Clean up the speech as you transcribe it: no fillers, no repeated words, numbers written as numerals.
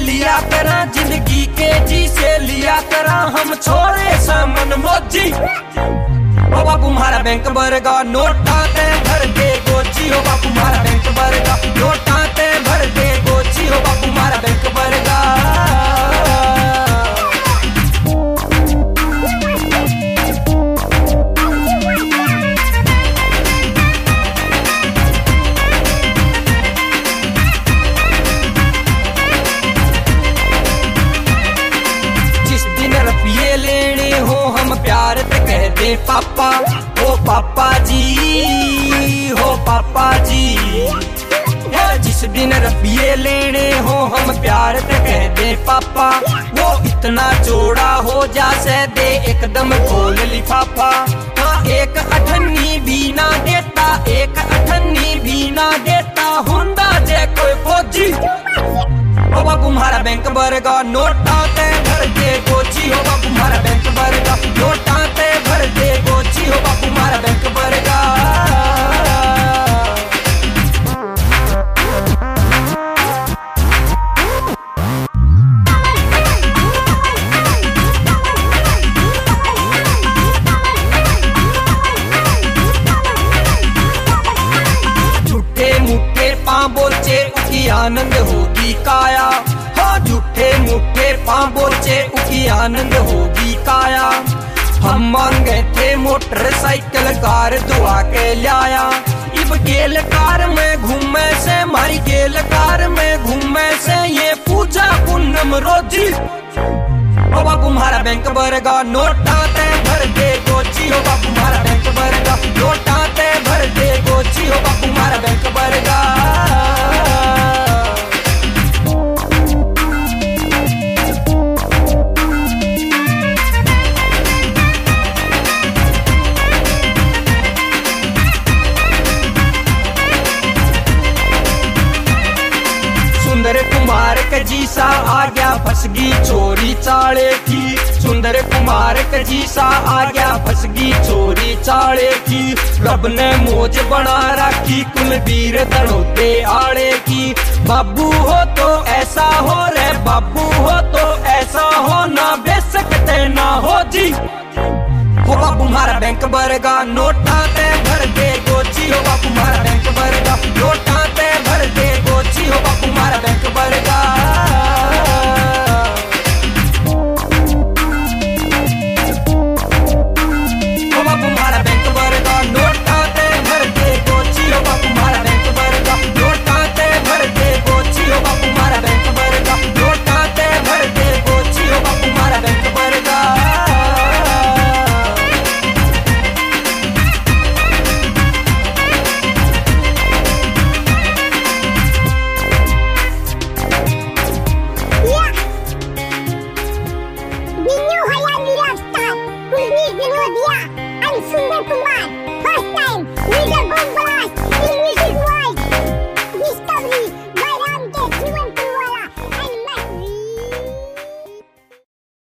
लिया करा, जिंदगी के जी से लिया करा, हम छोड़े सामन मोजी। ओ बापू मारा बैंक भरगा, नोटा ते भर दे गोची। हो बापू मारा बैंक भरगा, नोटा ते भर दे गोची। हो बापू मारा बैंक भरगा। रुपये लेने हो हम प्यार ते कह दे पापा। हो पापा जी, हो पापा जी। जिस दिन रुपये लेने हो हम प्यार ते कह दे पापा। वो इतना चौड़ा हो जा से दे एकदम खोल लिफाफा। हाँ एक अठन्नी भी ना देता, एक अठन्नी भी ना देता, हुंदा जे कोई फौजी। हो बापू मारा बैंक भरगा, नोटा ते भर दे गोची। हो बापू मारा बैंक भरगा, नोटा ते भर दे गोची। हो बापू मारा बैंक भरगा। झूठे मुठे पांबोचे उठी आनंद होगी काया। हाँ झूठे मुठे पांबोचे उठी आनंद होगी काया। हम मांगे थे मोटरसाइकिल कार दुआ के लाया। इब गेल कार में घूमे से, मारी गेल कार में घूमे से, ये पूजा पूनम रोजी। ओ बापू मारा बैंक भरगा, नोटा ते भर दे गोची। हो बापू मारा बैंक भरगा, नोटा ते भर दे गोची। हो बापू मारा बैंक भरगा। सुंदर कुमार कजीसा आ गया फसगी चोरी चाले की। सुंदर कुमार कजीसा आ गया फसगी चोरी चाले की। रब ने मौज बना रखी कुलबीर दड़ोते आड़े की। बाबू हो तो ऐसा हो रे, बाबू हो तो ऐसा हो, ना बेसकते ना हो जी। हो बाबू मारा बैंक भरगा, नोटा ते भर दे गोची। हो बापू मारा